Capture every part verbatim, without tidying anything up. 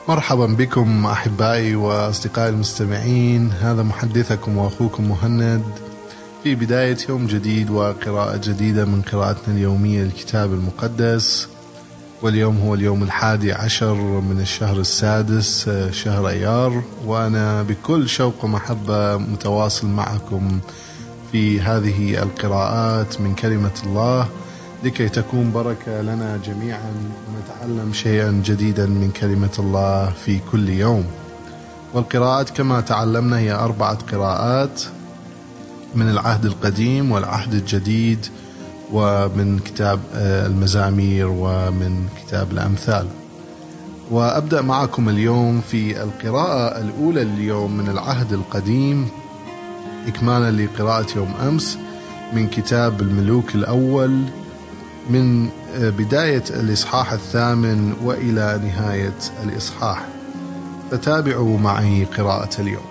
مرحبا بكم أحبائي وأصدقائي المستمعين. هذا محدثكم وأخوكم مهند في بداية يوم جديد وقراءة جديدة من قراءتنا اليومية للكتاب المقدس. واليوم هو اليوم الحادي عشر من الشهر السادس، شهر أيار، وأنا بكل شوق ومحبة متواصل معكم في هذه القراءات من كلمة الله لكي تكون بركة لنا جميعا ونتعلم شيئا جديدا من كلمة الله في كل يوم. والقراءات كما تعلمنا هي أربعة قراءات من العهد القديم والعهد الجديد ومن كتاب المزامير ومن كتاب الأمثال. وأبدأ معكم اليوم في القراءة الأولى اليوم من العهد القديم إكمالا لقراءة يوم أمس من كتاب الملوك الأول من بداية الإصحاح الثامن وإلى نهاية الإصحاح. فتابعوا معي قراءة اليوم.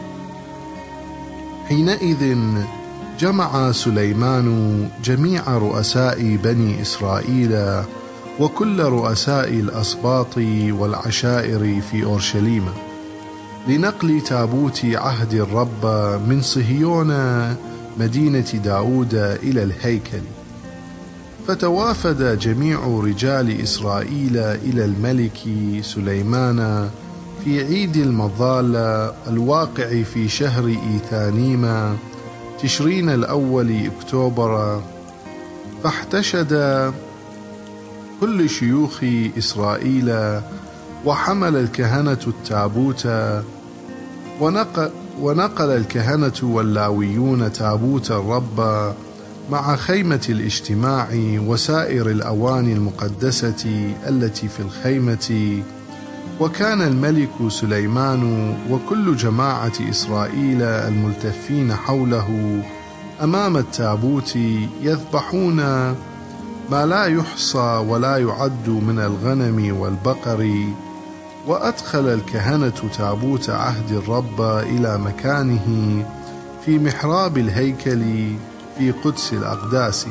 حينئذ جمع سليمان جميع رؤساء بني إسرائيل وكل رؤساء الأسباط والعشائر في أورشليم لنقل تابوت عهد الرب من صهيون مدينة داود إلى الهيكل. فتوافد جميع رجال إسرائيل إلى الملك سليمان في عيد المظال الواقع في شهر إيثانيم تشرين الأول أكتوبر. فاحتشد كل شيوخ إسرائيل وحمل الكهنة التابوت، ونقل, ونقل الكهنة واللاويون تابوت الرب مع خيمة الاجتماع وسائر الأواني المقدسة التي في الخيمة. وكان الملك سليمان وكل جماعة إسرائيل الملتفين حوله أمام التابوت يذبحون ما لا يحصى ولا يعد من الغنم والبقر. وأدخل الكهنة تابوت عهد الرب إلى مكانه في محراب الهيكل في قدس الأقداس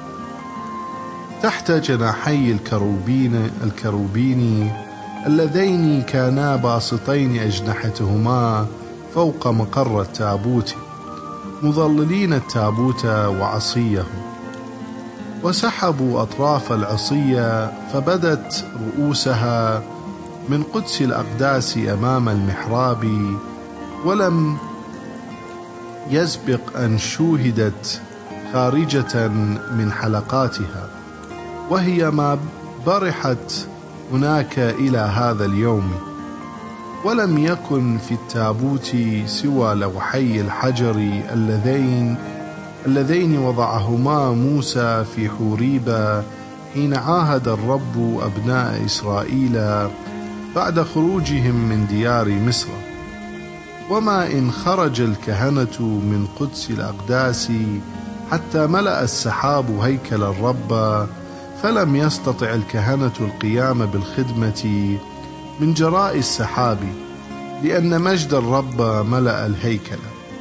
تحت جناحي الكروبين الكروبين اللذين كانا باسطين أجنحتهما فوق مقر التابوت مظللين التابوت وعصيه. وسحبوا أطراف العصية فبدت رؤوسها من قدس الأقداس أمام المحراب، ولم يسبق أن شوهدت خارجة من حلقاتها، وهي ما برحت هناك إلى هذا اليوم. ولم يكن في التابوت سوى لوحي الحجر اللذين اللذين وضعهما موسى في حوريب حين عاهد الرب أبناء إسرائيل بعد خروجهم من ديار مصر. وما إن خرج الكهنة من قدس الأقداس حتى ملأ السحاب هيكل الرب، فلم يستطع الكهنة القيام بالخدمة من جراء السحاب، لأن مجد الرب ملأ الهيكل.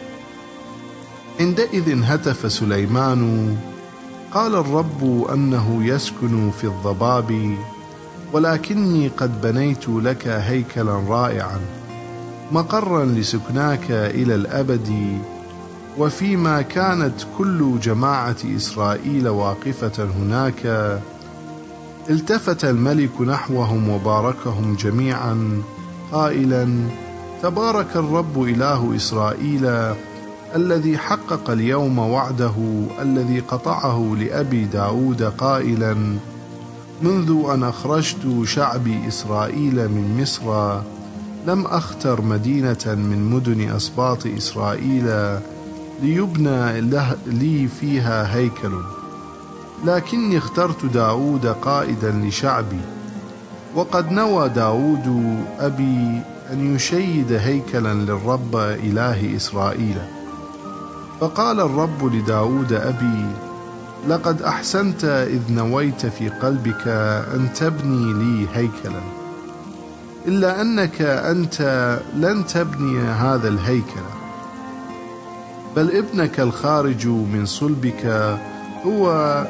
عندئذ هتف سليمان: قال الرب أنه يسكن في الضباب، ولكني قد بنيت لك هيكلا رائعا مقرا لسكناك إلى الأبد. وفيما كانت كل جماعة إسرائيل واقفة هناك، التفت الملك نحوهم وباركهم جميعا قائلا: تبارك الرب إله إسرائيل الذي حقق اليوم وعده الذي قطعه لأبي داود قائلا: منذ أن أخرجت شعبي إسرائيل من مصر لم أختر مدينة من مدن أسباط إسرائيل ليبنى لي فيها هيكل، لكني اخترت داود قائدا لشعبي. وقد نوى داود أبي أن يشيد هيكلا للرب إله إسرائيل. فقال الرب لداود أبي: لقد أحسنت إذ نويت في قلبك أن تبني لي هيكلا، إلا أنك أنت لن تبني هذا الهيكل، بل ابنك الخارج من صلبك هو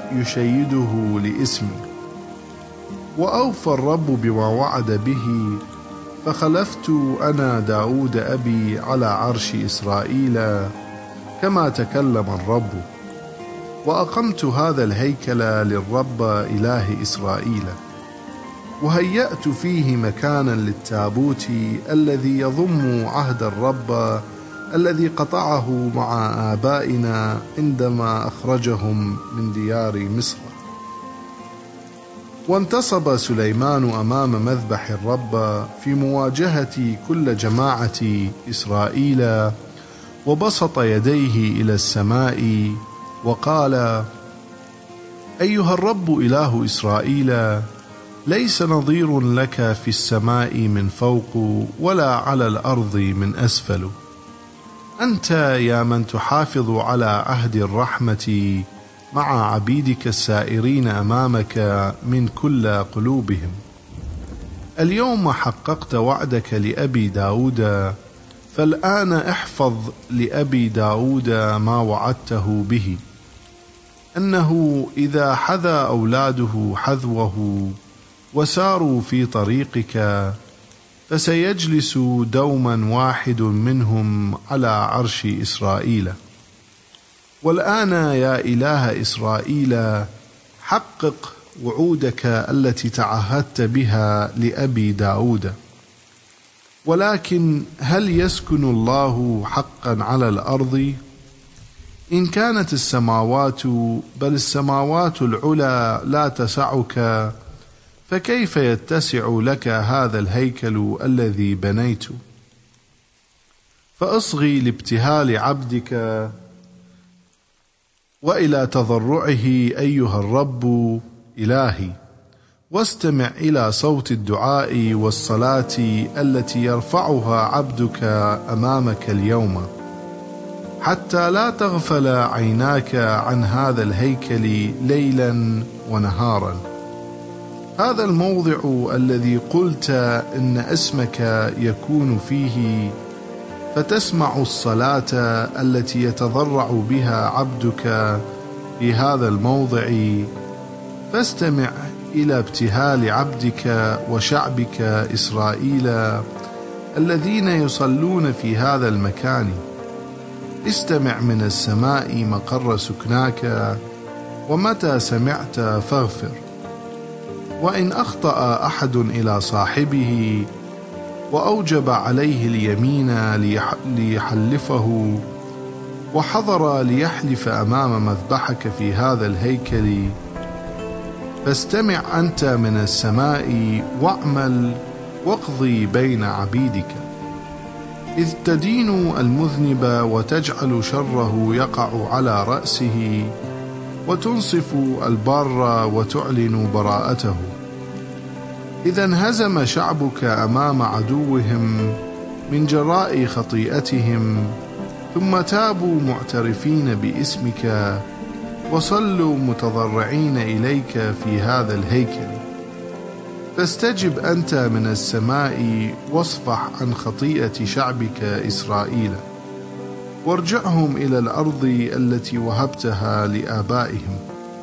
يشيده لاسمي. وأوفى الرب بما وعد به، فخلفت أنا داود أبي على عرش إسرائيل كما تكلم الرب، وأقمت هذا الهيكل للرب إله إسرائيل، وهيأت فيه مكانا للتابوت الذي يضم عهد الرب الذي قطعه مع آبائنا عندما أخرجهم من ديار مصر. وانتصب سليمان أمام مذبح الرب في مواجهة كل جماعة إسرائيل، وبسط يديه إلى السماء وقال: أيها الرب إله إسرائيل، ليس نظير لك في السماء من فوق ولا على الأرض من أسفل. أنت يا من تحافظ على عهد الرحمة مع عبيدك السائرين أمامك من كل قلوبهم. اليوم حققت وعدك لأبي داود، فالآن احفظ لأبي داود ما وعدته به، أنه إذا حذى أولاده حذوه وساروا في طريقك، فسيجلس دوما واحد منهم على عرش إسرائيل. والآن يا إله إسرائيل، حقق وعودك التي تعهدت بها لأبي داود. ولكن هل يسكن الله حقا على الأرض؟ إن كانت السماوات، بل السماوات العلى، لا تسعك، فكيف يتسع لك هذا الهيكل الذي بنيت؟ فأصغي لابتهال عبدك وإلى تضرعه أيها الرب إلهي، واستمع إلى صوت الدعاء والصلاة التي يرفعها عبدك أمامك اليوم، حتى لا تغفل عيناك عن هذا الهيكل ليلا ونهارا. هذا الموضع الذي قلت إن اسمك يكون فيه، فتسمع الصلاة التي يتضرع بها عبدك في هذا الموضع. فاستمع إلى ابتهال عبدك وشعبك إسرائيل الذين يصلون في هذا المكان. استمع من السماء مقر سكناك، ومتى سمعت فاغفر. وإن أخطأ أحد إلى صاحبه وأوجب عليه اليمين ليحلفه، وحضر ليحلف أمام مذبحك في هذا الهيكل، فاستمع أنت من السماء واعمل واقضي بين عبيدك. إذ تدين المذنب وتجعل شره يقع على رأسه، وتنصف البار وتعلن براءته. إذا انهزم شعبك أمام عدوهم من جراء خطيئتهم، ثم تابوا معترفين باسمك، وصلوا متضرعين إليك في هذا الهيكل، فاستجب أنت من السماء واصفح عن خطيئة شعبك إسرائيل، وارجعهم إلى الأرض التي وهبتها لآبائهم.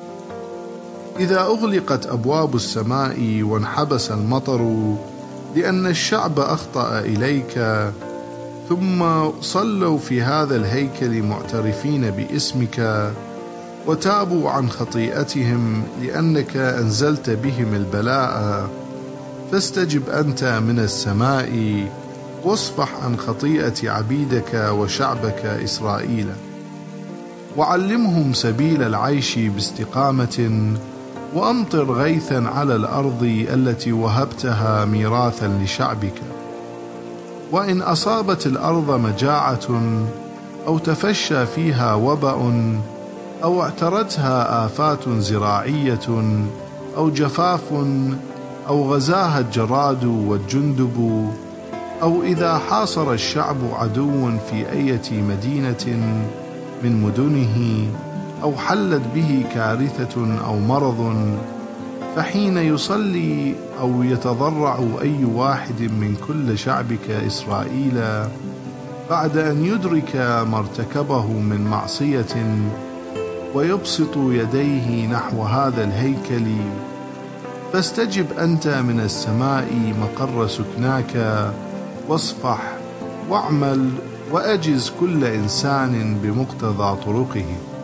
إذا أغلقت أبواب السماء وانحبس المطر لأن الشعب أخطأ إليك، ثم صلوا في هذا الهيكل معترفين باسمك، وتابوا عن خطيئتهم لأنك أنزلت بهم البلاء، فاستجب أنت من السماء واصفح عن خطيئة عبيدك وشعبك إسرائيل، وعلمهم سبيل العيش باستقامة، وأمطر غيثا على الأرض التي وهبتها ميراثا لشعبك. وإن أصابت الأرض مجاعة أو تفشى فيها وبأ أو اعترتها آفات زراعية أو جفاف أو غزاها الجراد والجندب، أو إذا حاصر الشعب عدو في أية مدينة من مدنه، أو حلت به كارثة أو مرض، فحين يصلي أو يتضرع أي واحد من كل شعبك إسرائيل بعد أن يدرك ما ارتكبه من معصية، ويبسط يديه نحو هذا الهيكل، فاستجب أنت من السماء مقر سكناك، واصفح واعمل وأجز كل إنسان بمقتضى طرقه،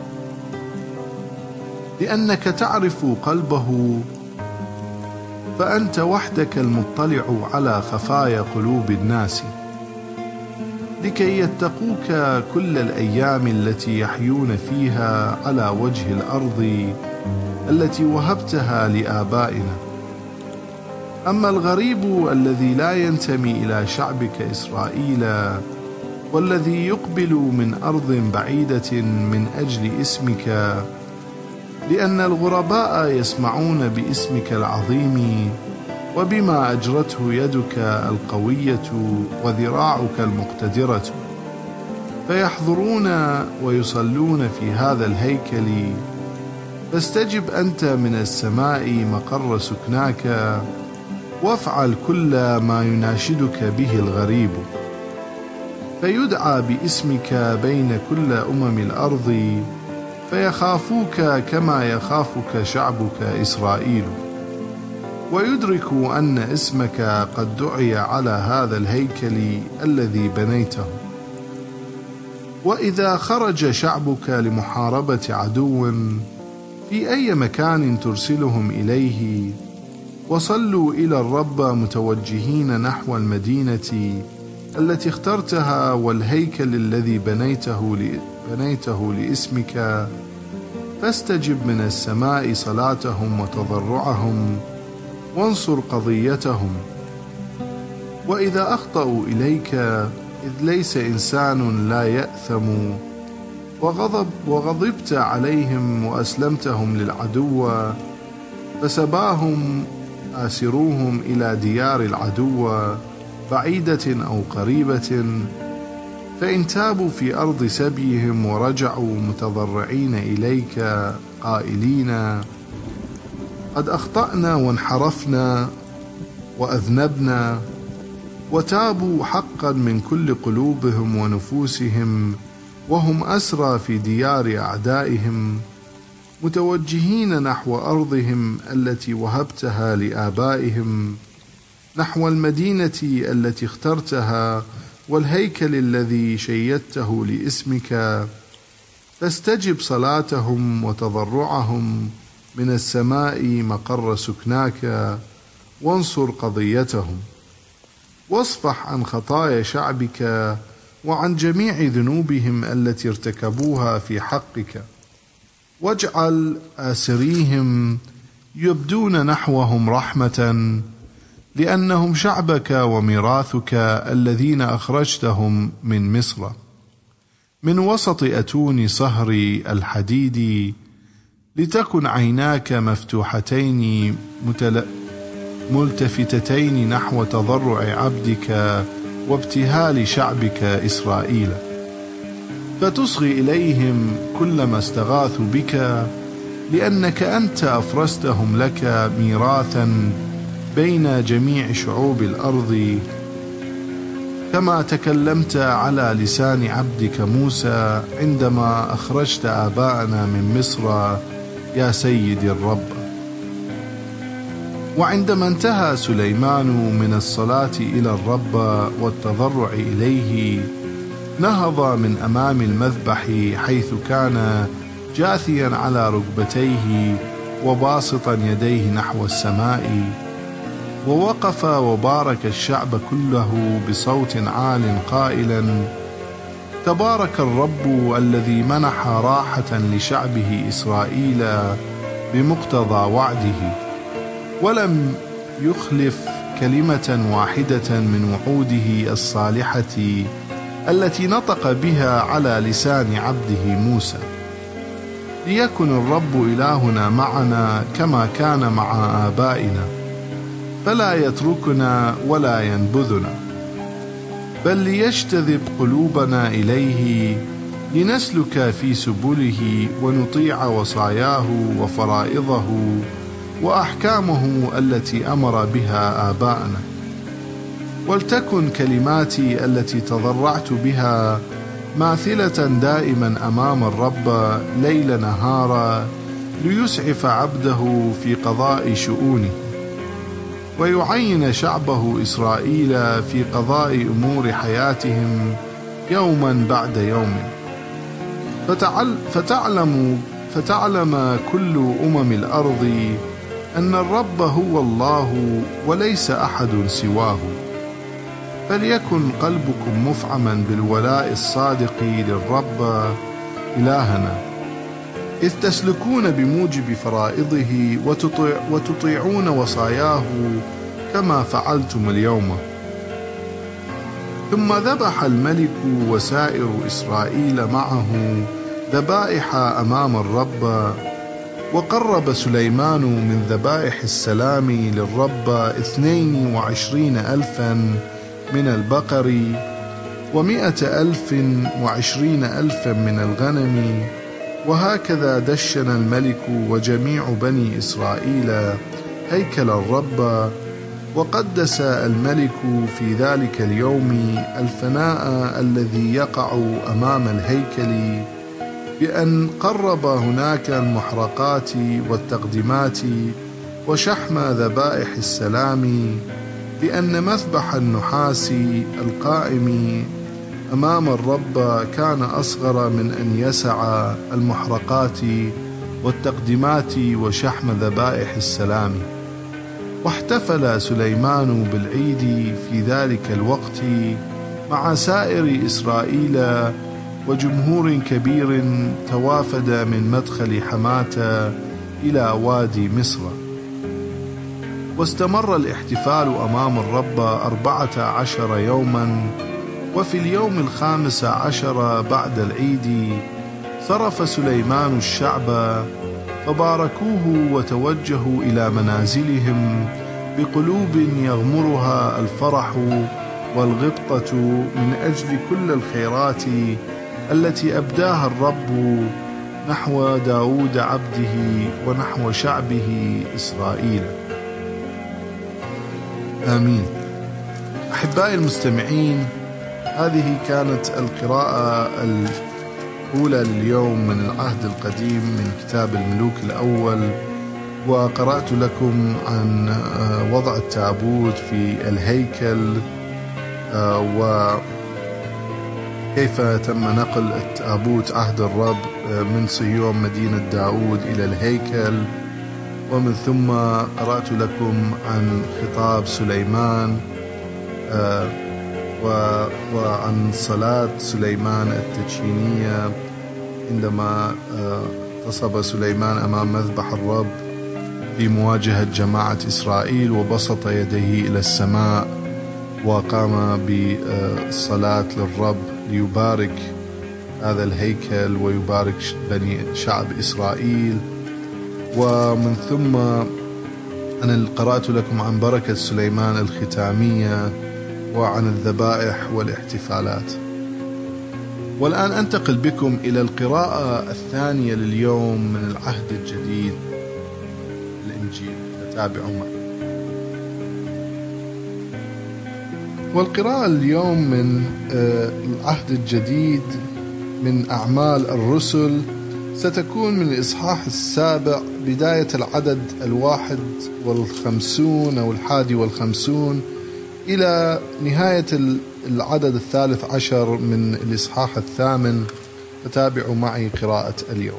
لأنك تعرف قلبه، فأنت وحدك المطلع على خفايا قلوب الناس، لكي يتقوك كل الأيام التي يحيون فيها على وجه الأرض التي وهبتها لآبائنا. أما الغريب الذي لا ينتمي إلى شعبك إسرائيل، والذي يقبل من أرض بعيدة من أجل اسمك، لأن الغرباء يسمعون باسمك العظيم وبما أجرته يدك القوية وذراعك المقتدرة، فيحضرون ويصلون في هذا الهيكل. فاستجب أنت من السماء مقر سكناك، وافعل كل ما يناشدك به الغريب، فيدعى باسمك بين كل أمم الأرض، فيخافوك كما يخافك شعبك إسرائيل، ويدرك أن اسمك قد دعي على هذا الهيكل الذي بنيته. وإذا خرج شعبك لمحاربة عدو في أي مكان ترسلهم إليه، وصلوا إلى الرب متوجهين نحو المدينة التي اخترتها والهيكل الذي بنيته بنيته لاسمك، فاستجب من السماء صلاتهم وتضرعهم، وانصر قضيتهم. وإذا أخطأوا إليك، إذ ليس إنسان لا يأثم، وغضب وغضبت عليهم وأسلمتهم للعدو، فسباهم آسروهم إلى ديار العدو بعيدة أو قريبة، فإن تابوا في أرض سبيهم ورجعوا متضرعين إليك قائلين: قد أخطأنا وانحرفنا وأذنبنا، وتابوا حقا من كل قلوبهم ونفوسهم، وهم أسرى في ديار أعدائهم، متوجهين نحو أرضهم التي وهبتها لآبائهم، نحو المدينة التي اخترتها والهيكل الذي شيدته لاسمك. فاستجب صلاتهم وتضرعهم من السماء مقر سكناك، وانصر قضيتهم، واصفح عن خطايا شعبك وعن جميع ذنوبهم التي ارتكبوها في حقك، واجعل آسريهم يبدون نحوهم رحمة، لأنهم شعبك وميراثك الذين أخرجتهم من مصر من وسط أتون صهر الحديد، لتكن عيناك مفتوحتين ملتفتتين نحو تضرع عبدك وابتهال شعبك إسرائيل، فتصغي إليهم كلما استغاثوا بك، لأنك أنت أفرستهم لك ميراثا بين جميع شعوب الأرض، كما تكلمت على لسان عبدك موسى عندما أخرجت آباءنا من مصر يا سيدي الرب. وعندما انتهى سليمان من الصلاة إلى الرب والتضرع إليه، نهض من أمام المذبح حيث كان جاثيا على ركبتيه وباسطا يديه نحو السماء، ووقف وبارك الشعب كله بصوت عال قائلا: تبارك الرب الذي منح راحة لشعبه إسرائيل بمقتضى وعده، ولم يخلف كلمة واحدة من وعوده الصالحة التي نطق بها على لسان عبده موسى. ليكن الرب إلهنا معنا كما كان مع آبائنا، فلا يتركنا ولا ينبذنا، بل ليجتذب قلوبنا إليه، لنسلك في سبله ونطيع وصاياه وفرائضه وأحكامه التي أمر بها آباءنا. ولتكن كلماتي التي تضرعت بها ماثلة دائما أمام الرب ليل نهارا، ليسعف عبده في قضاء شؤونه. ويعين شعبه إسرائيل في قضاء أمور حياتهم يوما بعد يوم، فتعلم فتعلم كل أمم الأرض أن الرب هو الله وليس أحد سواه. فليكن قلبكم مفعما بالولاء الصادق للرب إلهنا، إذ تسلكون بموجب فرائضه وتطيع وتطيعون وصاياه كما فعلتم اليوم. ثم ذبح الملك وسائر إسرائيل معه ذبائح أمام الرب، وقرب سليمان من ذبائح السلام للرب اثنين وعشرين ألفا من البقر ومائة ألف وعشرين ألفا من الغنم. وهكذا دشن الملك وجميع بني إسرائيل هيكل الرب، وقدس الملك في ذلك اليوم الفناء الذي يقع أمام الهيكل، بأن قرب هناك المحرقات والتقديمات وشحم ذبائح السلام، لأن مذبح النحاس القائم أمام الرب كان أصغر من أن يسع المحرقات والتقديمات وشحم ذبائح السلام. واحتفل سليمان بالعيد في ذلك الوقت مع سائر إسرائيل، وجمهور كبير توافد من مدخل حماة إلى وادي مصر. واستمر الاحتفال أمام الرب أربعة عشر يوما، وفي اليوم الخامس عشر بعد العيد صرف سليمان الشعب، فباركوه وتوجهوا إلى منازلهم بقلوب يغمرها الفرح والغبطة من أجل كل الخيرات التي أبداها الرب نحو داود عبده ونحو شعبه إسرائيل. آمين. أحبائي المستمعين، هذه كانت القراءة الأولى لليوم من العهد القديم من كتاب الملوك الأول، وقرأت لكم عن وضع التابوت في الهيكل وكيف تم نقل التابوت عهد الرب من صهيون مدينة داود إلى الهيكل، ومن ثم قرأت لكم عن خطاب سليمان وعن صلاة سليمان التدشينية عندما تصب سليمان أمام مذبح الرب في مواجهة جماعة إسرائيل، وبسط يديه إلى السماء وقام بالصلاة للرب ليبارك هذا الهيكل ويبارك بني شعب إسرائيل. ومن ثم أنا قرأت لكم عن بركة سليمان الختامية وعن الذبائح والاحتفالات. والآن أنتقل بكم إلى القراءة الثانية لليوم من العهد الجديد الإنجيل، فتابعوا معي. والقراءة اليوم من العهد الجديد من أعمال الرسل ستكون من الإصحاح السابع بداية العدد الواحد والخمسون أو الحادي والخمسون إلى نهاية العدد الثالث عشر من الإصحاح الثامن. فتابعوا معي قراءة اليوم.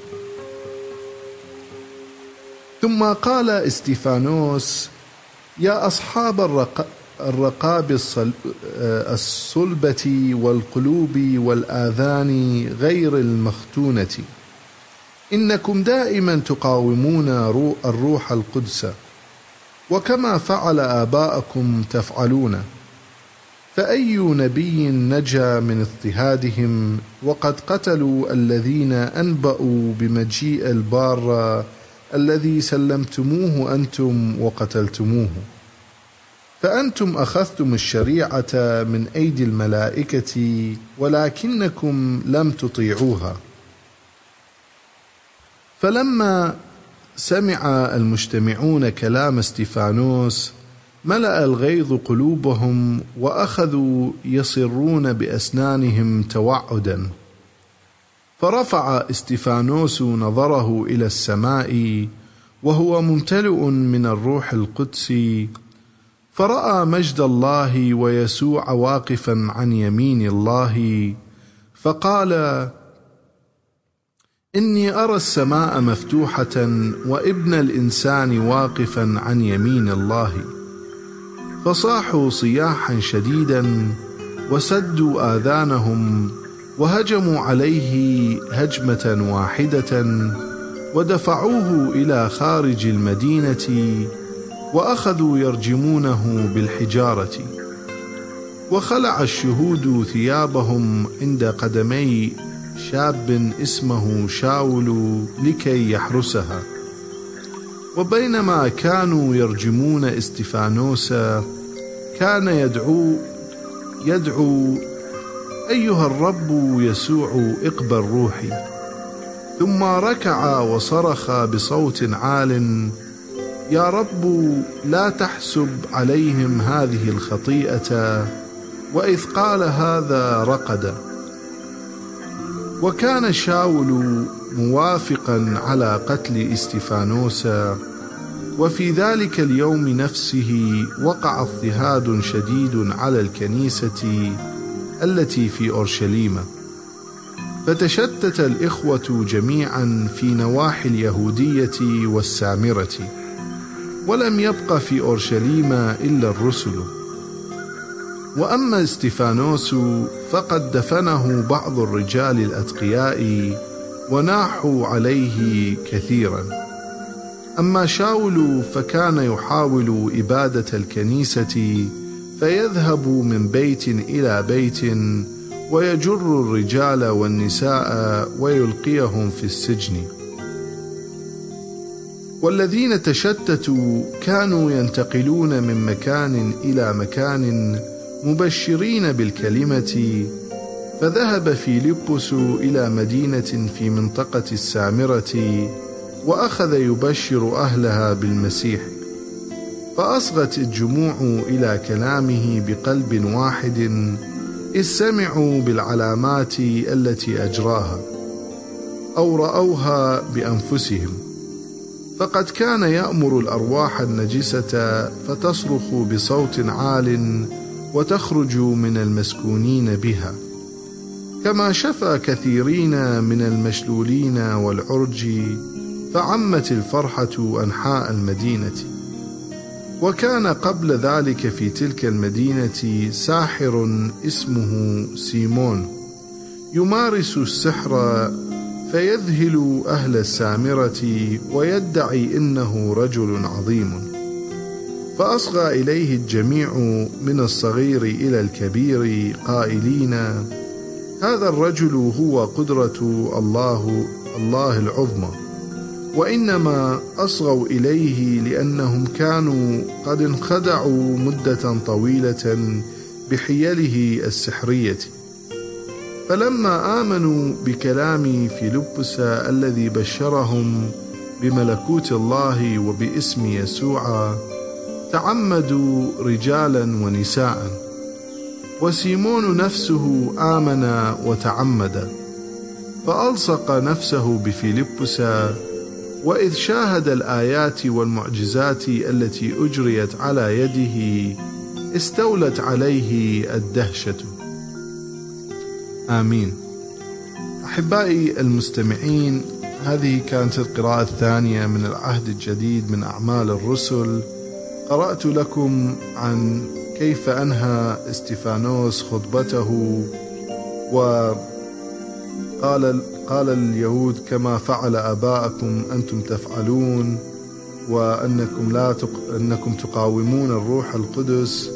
ثم قال استيفانوس: يا أصحاب الرق... الرقاب الصلبة والقلوب والآذان غير المختونة، إنكم دائما تقاومون الروح القدس، وكما فعل آباءكم تفعلون. فأي نبي نجا من اضطهادهم، وقد قتلوا الذين أنبأوا بمجيء البار الذي سلمتموه أنتم وقتلتموه. فأنتم أخذتم الشريعة من أيدي الملائكة، ولكنكم لم تطيعوها. فلما سمع المجتمعون كلام استيفانوس ملأ الغيظ قلوبهم، وأخذوا يصرون بأسنانهم توعدا. فرفع استيفانوس نظره إلى السماء وهو ممتلئ من الروح القدس، فرأى مجد الله ويسوع واقفا عن يمين الله، فقال: إني أرى السماء مفتوحة وابن الإنسان واقفا عن يمين الله. فصاحوا صياحا شديدا وسدوا آذانهم وهجموا عليه هجمة واحدة ودفعوه إلى خارج المدينة وأخذوا يرجمونه بالحجارة. وخلع الشهود ثيابهم عند قدمي شاب اسمه شاول لكي يحرسها. وبينما كانوا يرجمون استفانوس كان يدعو يدعو أيها الرب يسوع اقبل روحي. ثم ركع وصرخ بصوت عال: يا رب لا تحسب عليهم هذه الخطيئة. وإذ قال هذا رقد. وكان شاول موافقا على قتل استفانوس. وفي ذلك اليوم نفسه وقع اضطهاد شديد على الكنيسة التي في أورشليم، فتشتت الإخوة جميعا في نواحي اليهودية والسامرة، ولم يبق في أورشليم إلا الرسل. وأما استفانوس فقد دفنه بعض الرجال الأتقياء وناحوا عليه كثيرا. أما شاول فكان يحاول إبادة الكنيسة، فيذهب من بيت إلى بيت ويجر الرجال والنساء ويلقيهم في السجن. والذين تشتتوا كانوا ينتقلون من مكان إلى مكان مبشرين بالكلمة. فذهب فيلبس إلى مدينة في منطقة السامرة وأخذ يبشر أهلها بالمسيح. فأصغت الجموع إلى كلامه بقلب واحد إذ سمعوا بالعلامات التي أجراها أو رأوها بأنفسهم. فقد كان يأمر الأرواح النجسة فتصرخ بصوت عال وتخرج من المسكونين بها، كما شفى كثيرين من المشلولين والعرج، فعمت الفرحة أنحاء المدينة. وكان قبل ذلك في تلك المدينة ساحر اسمه سيمون يمارس السحر، فيذهل أهل السامرة ويدعي إنه رجل عظيم. فأصغى إليه الجميع من الصغير إلى الكبير قائلين: هذا الرجل هو قدرة الله الله العظمى. وإنما أصغوا إليه لأنهم كانوا قد انخدعوا مدة طويلة بحيله السحرية. فلما آمنوا بكلام فيلبس الذي بشرهم بملكوت الله وباسم يسوع، تعمدوا رجالا ونساء. وسيمون نفسه آمن وتعمد، فألصق نفسه بفيلبس. وإذ شاهد الآيات والمعجزات التي أجريت على يده استولت عليه الدهشة. آمين. أحبائي المستمعين، هذه كانت القراءة الثانية من العهد الجديد من أعمال الرسل. قرأت لكم عن كيف أنهى استفانوس خطبته، وقال قال اليهود: كما فعل آباءكم أنتم تفعلون، وأنكم لا تق... أنكم تقاومون الروح القدس،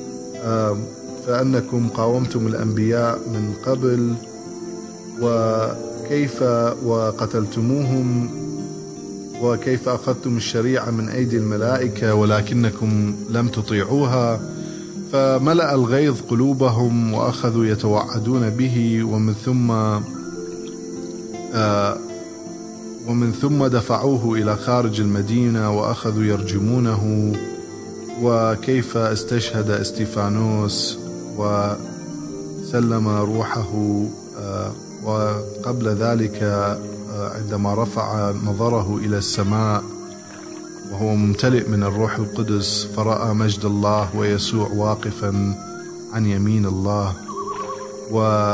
فأنكم قاومتم الأنبياء من قبل، وكيف وقتلتموهم، وكيف أخذتم الشريعة من أيدي الملائكة ولكنكم لم تطيعوها. فملأ الغيظ قلوبهم وأخذوا يتوعدون به، ومن ثم آه ومن ثم دفعوه إلى خارج المدينة وأخذوا يرجمونه. وكيف استشهد استفانوس وسلم روحه، آه وقبل ذلك آه عندما رفع نظره إلى السماء وهو ممتلئ من الروح القدس، فرأى مجد الله ويسوع واقفا عن يمين الله، و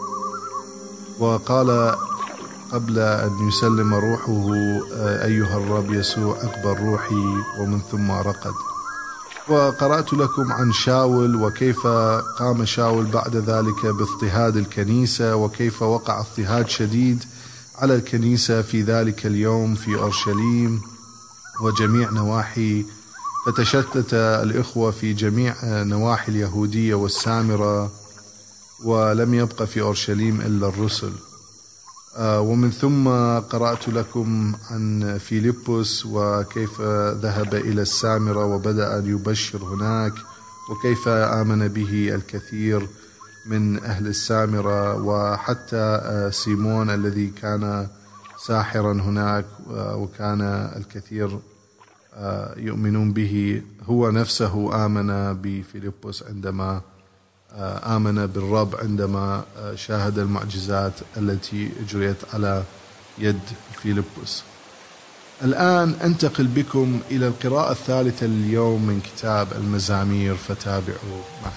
وقال قبل أن يسلم روحه: أيها الرب يسوع اقبل روحي، ومن ثم رقد. وقرأت لكم عن شاول، وكيف قام شاول بعد ذلك باضطهاد الكنيسة، وكيف وقع اضطهاد شديد على الكنيسة في ذلك اليوم في أورشليم وجميع نواحي، فتشتت الإخوة في جميع نواحي اليهودية والسامرة، ولم يبق في أورشليم إلا الرسل. ومن ثم قرأت لكم عن فيلبس، وكيف ذهب إلى السامرة وبدأ أن يبشر هناك، وكيف آمن به الكثير من أهل السامرة، وحتى سيمون الذي كان ساحرا هناك وكان الكثير يؤمنون به، هو نفسه آمن بفيلبس عندما آمن بالرب، عندما شاهد المعجزات التي أجريت على يد فيلبس. الآن أنتقل بكم إلى القراءة الثالثة اليوم من كتاب المزامير، فتابعوا معي.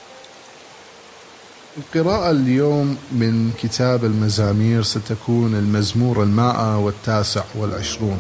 القراءة اليوم من كتاب المزامير ستكون المزمور المائة والتاسع والعشرون.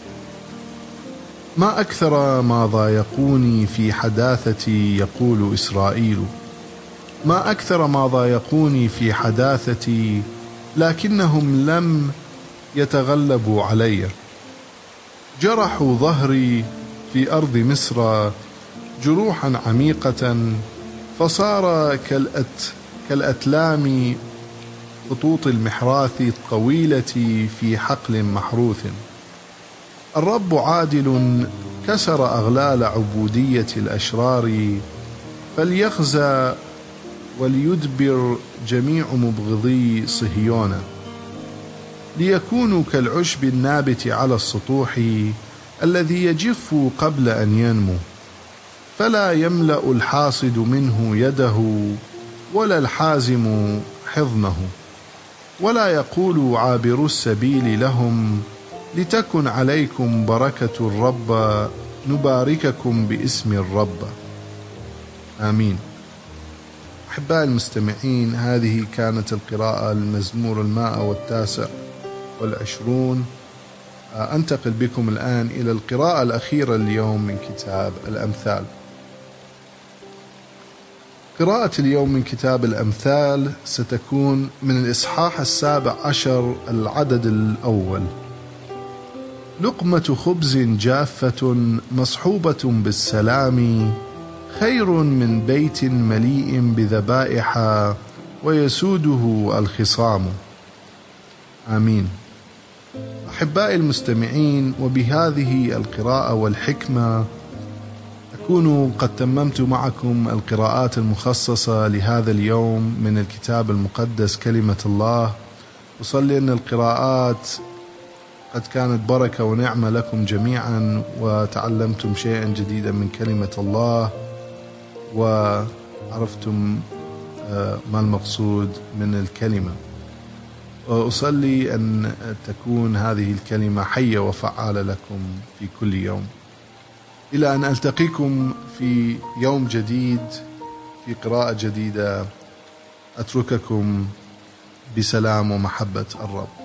ما أكثر ما ضايقوني في حداثتي، يقول إسرائيل. ما أكثر ما ضايقوني في حداثتي، لكنهم لم يتغلبوا علي. جرحوا ظهري في أرض مصر جروحا عميقة، فصار كالأت كالأتلام خطوط المحراث الطويلة في حقل محروث. الرب عادل، كسر أغلال عبودية الأشرار، فليخزى وليدبر جميع مبغضي صهيون، ليكونوا كالعشب النابت على السطوح الذي يجف قبل أن ينمو، فلا يملأ الحاصد منه يده ولا الحازم حضنه. ولا يقول عابر السبيل لهم: لتكن عليكم بركة الرب، نبارككم باسم الرب. آمين. أحبائي المستمعين، هذه كانت القراءة المزمور المائة والتاسع والعشرون. أنتقل بكم الآن إلى القراءة الأخيرة اليوم من كتاب الأمثال. قراءة اليوم من كتاب الأمثال ستكون من الإصحاح السابع عشر العدد الأول. لقمة خبز جافة مصحوبة بالسلام خير من بيت مليء بذبائح ويسوده الخصام. آمين. أحبائي المستمعين، وبهذه القراءة والحكمة أكون قد تممت معكم القراءات المخصصة لهذا اليوم من الكتاب المقدس كلمة الله. أصلي أن القراءات قد كانت بركة ونعمة لكم جميعا، وتعلمتم شيئا جديدا من كلمة الله، وعرفتم ما المقصود من الكلمة. وأصلي أن تكون هذه الكلمة حية وفعالة لكم في كل يوم، إلى أن ألتقيكم في يوم جديد في قراءة جديدة. أترككم بسلام ومحبة الرب.